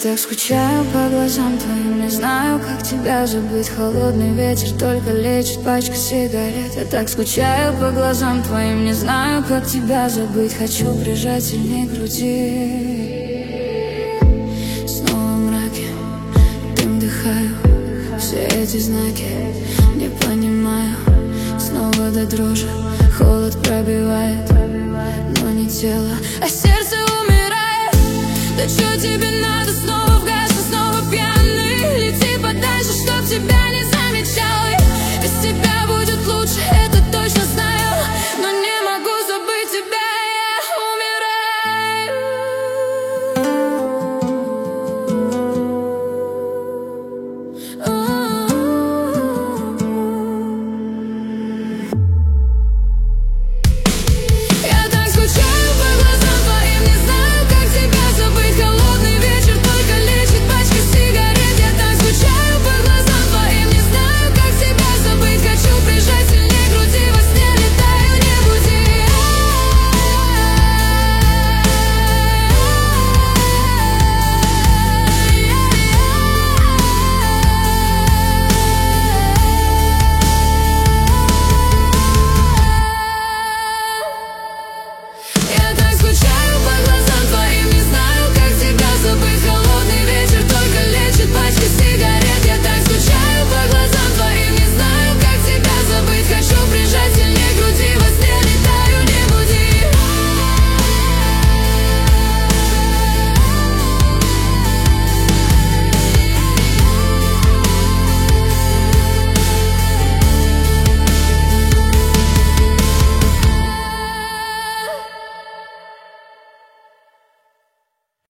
так скучаю по глазам твоим, не знаю, как тебя забыть. Холодный ветер только лечит, пачка сигарет. Я так скучаю по глазам твоим, не знаю, как тебя забыть. Хочу прижать сильней к груди. Снова в мраке, дым вдыхаю, все эти знаки не понимаю. Снова до дрожи холод пробивает, но не тело, а сердце умирает. Да что тебе надо снова?